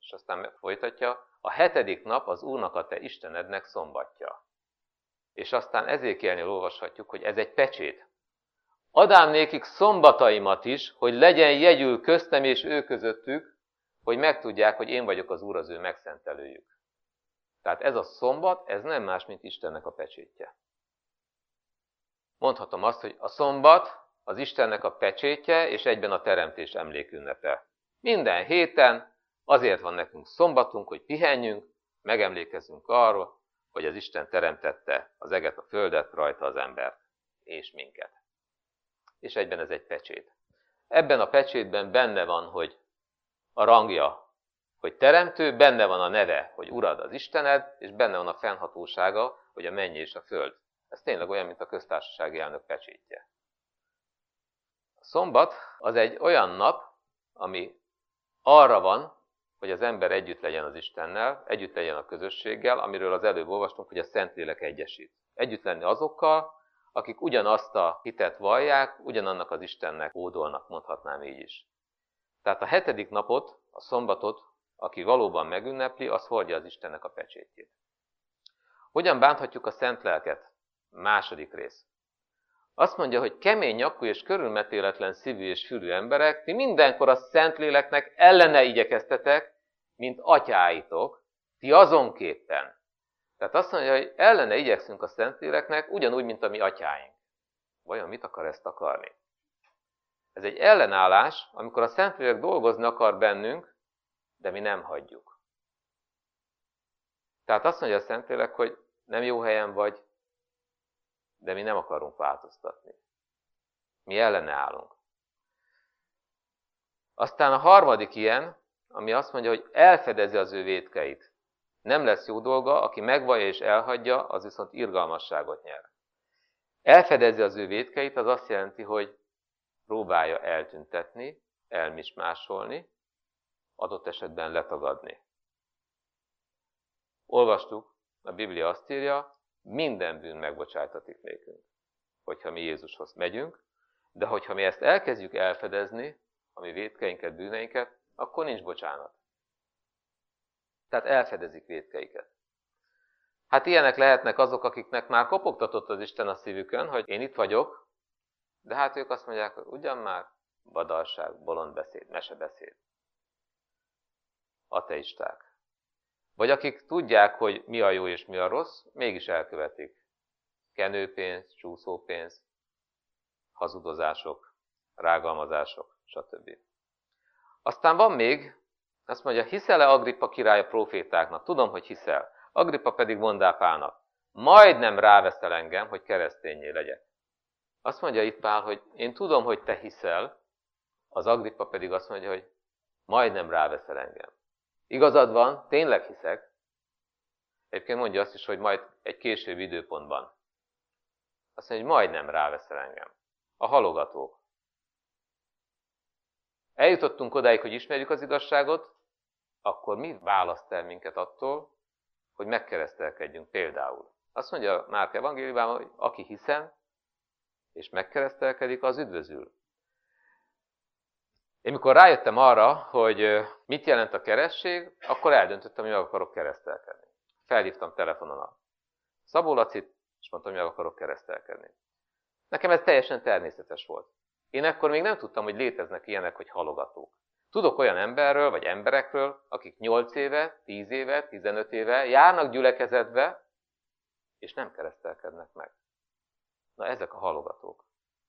és aztán folytatja, a hetedik nap az Úrnak a te Istenednek szombatja. És aztán Ezékielnél olvashatjuk, hogy ez egy pecsét. Adám nékik szombataimat is, hogy legyen jegyül köztem és ő közöttük, hogy megtudják, hogy én vagyok az Úr, az ő megszentelőjük. Tehát ez a szombat, ez nem más, mint Istennek a pecsétje. Mondhatom azt, hogy a szombat az Istennek a pecsétje, és egyben a teremtés emlékünnepe. Minden héten azért van nekünk szombatunk, hogy pihenjünk, megemlékezzünk arról, hogy az Isten teremtette az eget, a földet, rajta az embert, és minket. És egyben ez egy pecsét. Ebben a pecsétben benne van, hogy a rangja, hogy teremtő, benne van a neve, hogy Urad az Istened, és benne van a fennhatósága, hogy a menny és a föld. Ez tényleg olyan, mint a köztársasági elnök pecsétje. A szombat az egy olyan nap, ami arra van, hogy az ember együtt legyen az Istennel, együtt legyen a közösséggel, amiről az előbb olvastunk, hogy a Szentlélek egyesít. Együtt lenni azokkal, akik ugyanazt a hitet vallják, ugyanannak az Istennek hódolnak, mondhatnám így is. Tehát a hetedik napot, a szombatot, aki valóban megünnepli, az hordja az Istennek a pecsétjét. Hogyan bánthatjuk a szent lelket? Második rész. Azt mondja, hogy kemény nyakú és körülmetéletlen szívű és fülű emberek, ti mindenkor a Szentléleknek ellene igyekeztetek, mint atyáitok, ti azonképpen. Tehát azt mondja, hogy ellene igyekszünk a Szentléleknek, ugyanúgy, mint a mi atyáink. Vajon mit akar ezt akarni? Ez egy ellenállás, amikor a Szentlélek dolgozni akar bennünk, de mi nem hagyjuk. Tehát azt mondja a Szentlélek, hogy nem jó helyen vagy, de mi nem akarunk változtatni. Mi ellene állunk. Aztán a harmadik ilyen, ami azt mondja, hogy elfedezi az ő vétkeit. Nem lesz jó dolga, aki megvallja és elhagyja, az viszont irgalmasságot nyer. Elfedezi az ő vétkeit, az azt jelenti, hogy próbálja eltüntetni, elmismásolni, adott esetben letagadni. Olvastuk, a Biblia azt írja, minden bűn megbocsájtatik nékünk, hogyha mi Jézushoz megyünk, de hogyha mi ezt elkezdjük elfedezni, a mi vétkeinket, bűneinket, akkor nincs bocsánat. Tehát elfedezik vétkeiket. Hát ilyenek lehetnek azok, akiknek már kopogtatott az Isten a szívükön, hogy én itt vagyok, de hát ők azt mondják, hogy ugyan már badalság, bolondbeszéd, mesebeszéd. Ateisták. Vagy akik tudják, hogy mi a jó és mi a rossz, mégis elkövetik. Kenőpénz, csúszópénz, hazudozások, rágalmazások, stb. Aztán van még, azt mondja, hiszel-e Agrippa király a profétáknak? Tudom, hogy hiszel. Agrippa pedig mondá Pálnak, majdnem ráveszel engem, hogy kereszténnyé legyek. Azt mondja itt Pál, hogy én tudom, hogy te hiszel, az Agrippa pedig azt mondja, hogy majdnem ráveszel engem. Igazad van, tényleg hiszek. Egyébként mondja azt is, hogy majd egy későbbi időpontban. Azt mondja, hogy majdnem ráveszel engem. A halogatók. Eljutottunk odáig, hogy ismerjük az igazságot, akkor mi választ el minket attól, hogy megkeresztelkedjünk például. Azt mondja Márk evangéliumában, hogy aki hiszen és megkeresztelkedik, az üdvözül. Én mikor rájöttem arra, hogy mit jelent a keresztség, akkor eldöntöttem, hogy meg akarok keresztelkedni. Felhívtam telefonon a Szabó Lacit, és mondtam, hogy meg akarok keresztelkedni. Nekem ez teljesen természetes volt. Én ekkor még nem tudtam, hogy léteznek ilyenek, hogy halogatók. Tudok olyan emberről, vagy emberekről, akik nyolc éve, tíz éve, tizenöt éve járnak gyülekezetbe, és nem keresztelkednek meg. Na, ezek a halogatók.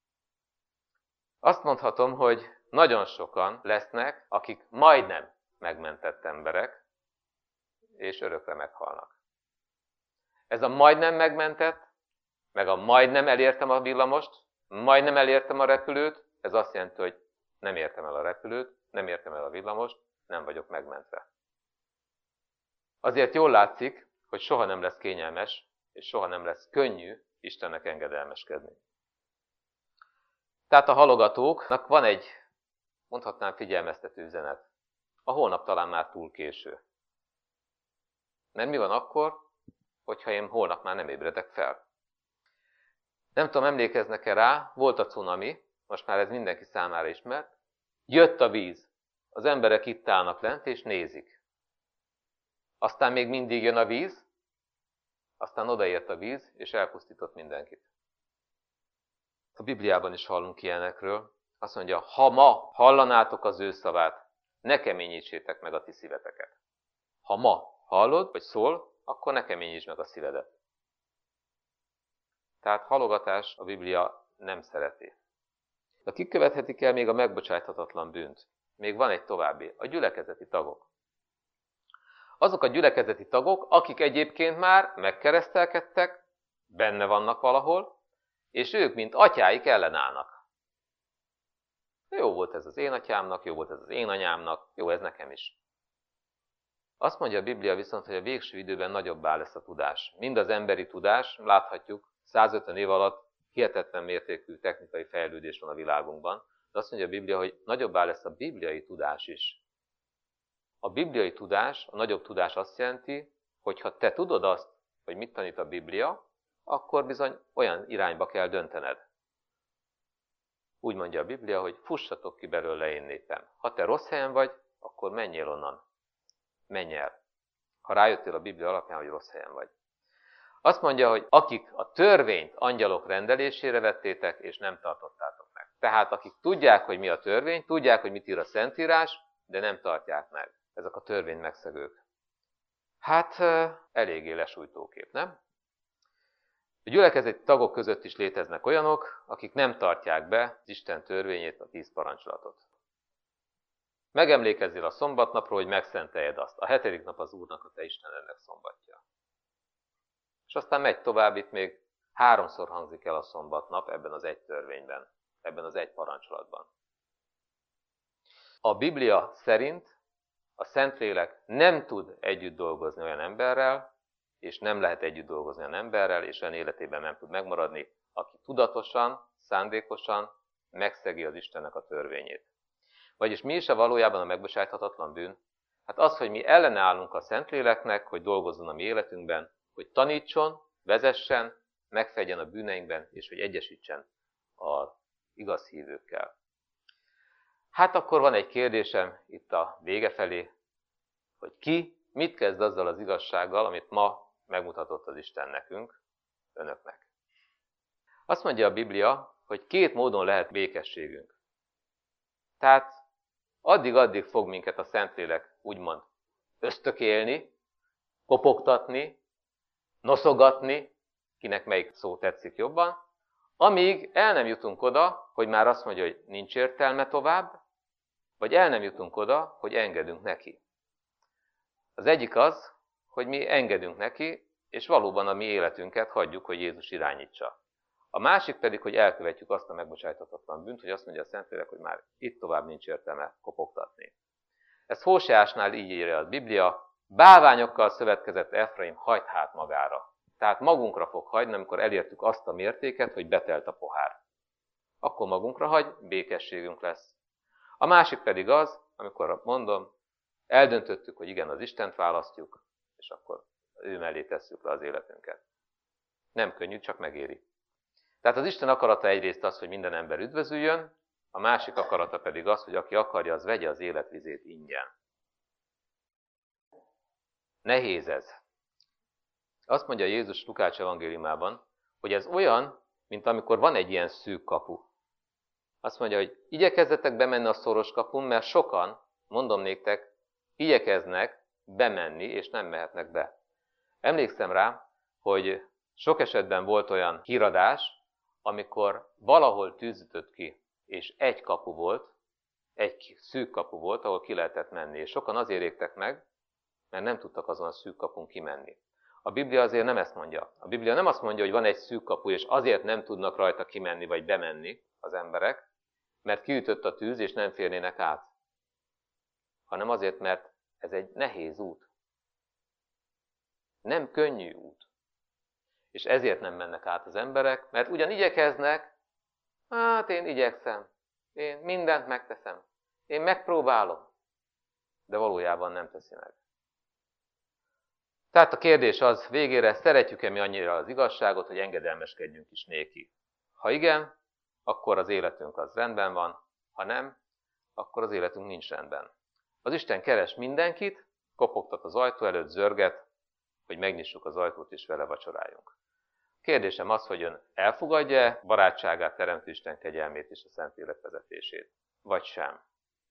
Azt mondhatom, hogy nagyon sokan lesznek, akik majdnem megmentett emberek, és örökre meghalnak. Ez a majdnem megmentett, meg a majdnem elértem a villamost, majdnem elértem a repülőt, ez azt jelenti, hogy nem értem el a repülőt, nem értem el a villamost, nem vagyok megmentve. Azért jól látszik, hogy soha nem lesz kényelmes, és soha nem lesz könnyű Istennek engedelmeskedni. Tehát a halogatóknak van egy, mondhatnám, figyelmeztető üzenet. A holnap talán már túl késő. Mert mi van akkor, hogyha én holnap már nem ébredek fel? Nem tudom, emlékeznek-e rá, volt a cunami, most már ez mindenki számára ismert. Jött a víz. Az emberek itt állnak lent és nézik. Aztán még mindig jön a víz, aztán odaért a víz, és elpusztított mindenkit. A Bibliában is hallunk ilyenekről. Azt mondja, ha ma hallanátok az ő szavát, ne keményítsétek meg a ti szíveteket. Ha ma hallod, vagy szól, akkor ne keményítsd meg a szívedet. Tehát halogatás a Biblia nem szereti. De kik követhetik el még a megbocsáthatatlan bűnt? Még van egy további, a gyülekezeti tagok. Azok a gyülekezeti tagok, akik egyébként már megkeresztelkedtek, benne vannak valahol, és ők, mint atyáik ellenállnak. Jó volt ez az én atyámnak, jó volt ez az én anyámnak, jó ez nekem is. Azt mondja a Biblia viszont, hogy a végső időben nagyobbá lesz a tudás. Mind az emberi tudás, láthatjuk, százötven év alatt hihetetlen mértékű technikai fejlődés van a világunkban, de azt mondja a Biblia, hogy nagyobbá lesz a bibliai tudás is. A bibliai tudás, a nagyobb tudás azt jelenti, hogy ha te tudod azt, hogy mit tanít a Biblia, akkor bizony olyan irányba kell döntened. Úgy mondja a Biblia, hogy fussatok ki belőle, én népem. Ha te rossz helyen vagy, akkor menjél onnan. Menj el. Ha rájöttél a Biblia alapján, hogy rossz helyen vagy. Azt mondja, hogy akik a törvényt angyalok rendelésére vettétek, és nem tartottátok meg. Tehát akik tudják, hogy mi a törvény, tudják, hogy mit ír a Szentírás, de nem tartják meg. Ezek a törvény megszegők. Hát eléggé lesújtó kép, nem? A gyülekezeti tagok között is léteznek olyanok, akik nem tartják be az Isten törvényét, a tíz parancsolatot. Megemlékezzél a szombatnapról, hogy megszenteljed azt. A hetedik nap az Úrnak, a te Istenednek szombatja. És aztán megy tovább, itt még háromszor hangzik el a szombatnap ebben az egy törvényben, ebben az egy parancsolatban. A Biblia szerint a Szentlélek nem tud együtt dolgozni olyan emberrel, és nem lehet együtt dolgozni olyan emberrel, és olyan életében nem tud megmaradni, aki tudatosan, szándékosan megszegi az Istennek a törvényét. Vagyis mi is a valójában a megbocsájthatatlan bűn? Hát az, hogy mi ellenállunk a Szentléleknek, hogy dolgozzon a mi életünkben, hogy tanítson, vezessen, megfedjen a bűneinkben, és hogy egyesítsen az igaz hívőkkel. Hát akkor van egy kérdésem itt a vége felé, hogy ki mit kezd azzal az igazsággal, amit ma megmutatott az Isten nekünk, önöknek. Azt mondja a Biblia, hogy két módon lehet békességünk. Tehát addig-addig fog minket a Szentlélek úgymond ösztökélni, kopogtatni, noszogatni, kinek melyik szó tetszik jobban, amíg el nem jutunk oda, hogy már azt mondja, hogy nincs értelme tovább, vagy el nem jutunk oda, hogy engedünk neki. Az egyik az, hogy mi engedünk neki, és valóban a mi életünket hagyjuk, hogy Jézus irányítsa. A másik pedig, hogy elkövetjük azt a megbocsájthatatlan bűnt, hogy azt mondja a Szentlélek, hogy már itt tovább nincs értelme kopogtatni. Ezt Hóseásnál így írja a Biblia, bálványokkal szövetkezett Efraim hagyd hát magára. Tehát magunkra fog hagyni, amikor elértük azt a mértéket, hogy betelt a pohár. Akkor magunkra hagy, békességünk lesz. A másik pedig az, amikor mondom, eldöntöttük, hogy igen, az Istent választjuk, és akkor ő mellé tesszük le az életünket. Nem könnyű, csak megéri. Tehát az Isten akarata egyrészt az, hogy minden ember üdvözüljön, a másik akarata pedig az, hogy aki akarja, az vegye az életvizét ingyen. Nehéz ez. Azt mondja Jézus Lukács evangéliumában, hogy ez olyan, mint amikor van egy ilyen szűk kapu. Azt mondja, hogy igyekezzetek bemenni a szoros kapun, mert sokan, mondom néktek, igyekeznek bemenni, és nem mehetnek be. Emlékszem rá, hogy sok esetben volt olyan híradás, amikor valahol tűzütött ki, és egy kapu volt, egy szűk kapu volt, ahol ki lehetett menni. És sokan azért égtek meg, mert nem tudtak azon a szűk kapun kimenni. A Biblia azért nem ezt mondja. A Biblia nem azt mondja, hogy van egy szűk kapu, és azért nem tudnak rajta kimenni, vagy bemenni az emberek, mert kiütött a tűz, és nem férnének át. Hanem azért, mert ez egy nehéz út. Nem könnyű út. És ezért nem mennek át az emberek, mert ugyan igyekeznek, hát én igyekszem, én mindent megteszem, én megpróbálom, de valójában nem teszi meg. Tehát a kérdés az végére, szeretjük-e mi annyira az igazságot, hogy engedelmeskedjünk is néki? Ha igen, akkor az életünk az rendben van, ha nem, akkor az életünk nincs rendben. Az Isten keres mindenkit, Kopogtat az ajtó előtt, zörget, hogy megnyissuk az ajtót és vele vacsoráljunk. Kérdésem az, hogy ön elfogadja barátságát, teremtő Isten kegyelmét és a Szentlélek vezetését, vagy sem.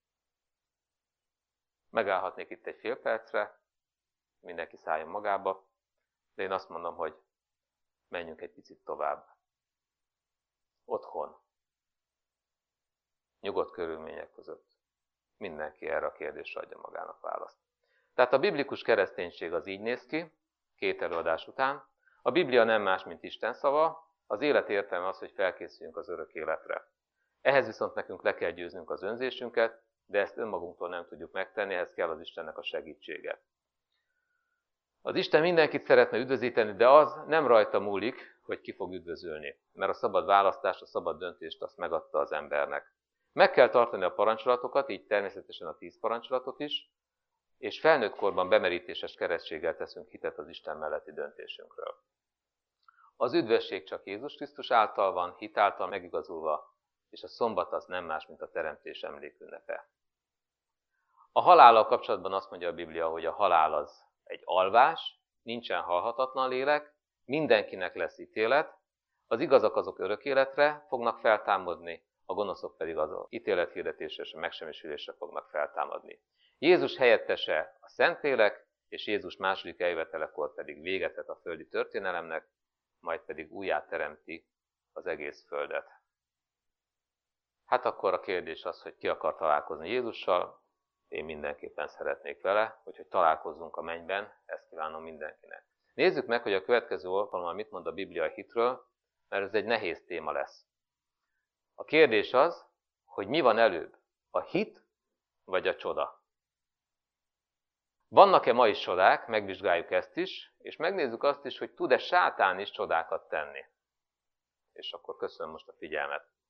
Megállhatnék itt egy fél percre, mindenki szálljon magába, de én azt mondom, hogy menjünk egy picit tovább. Otthon, nyugodt körülmények között mindenki erre a kérdésre adja magának választ. Tehát a biblikus kereszténység az így néz ki, két előadás után. A Biblia nem más, mint Isten szava, az élet értelme az, hogy felkészüljünk az örök életre. Ehhez viszont nekünk le kell győznünk az önzésünket, de ezt önmagunktól nem tudjuk megtenni, ehhez kell az Istennek a segítsége. Az Isten mindenkit szeretne üdvözíteni, de az nem rajta múlik, hogy ki fog üdvözölni, mert a szabad választást, a szabad döntést azt megadta az embernek. Meg kell tartani a parancsolatokat, így természetesen a tíz parancsolatot is, és felnőtt korban bemerítéses keresztséggel teszünk hitet az Isten melletti döntésünkről. Az üdvösség csak Jézus Krisztus által van, hit által megigazulva, és a szombat az nem más, mint a teremtés emlékünnepe. A halállal kapcsolatban azt mondja a Biblia, hogy a halál az egy alvás, nincsen halhatatlan lélek, mindenkinek lesz ítélet, az igazak azok örök életre fognak feltámadni, a gonoszok pedig az ítélethirdetésre és a megsemmisülésre fognak feltámadni. Jézus helyettese a Szentlélek, és Jézus második eljövetelekor pedig véget vet a földi történelemnek, majd pedig újjá teremti az egész földet. Hát akkor a kérdés az, hogy ki akar találkozni Jézussal, én mindenképpen szeretnék vele, hogy találkozzunk a mennyben, ezt kívánom mindenkinek. Nézzük meg, hogy a következő alkalommal mit mond a Biblia a hitről, mert ez egy nehéz téma lesz. A kérdés az, hogy mi van előbb, a hit vagy a csoda. Vannak-e ma is csodák, megvizsgáljuk ezt is, és megnézzük azt is, hogy tud-e sátán is csodákat tenni. És akkor köszönöm most a figyelmet.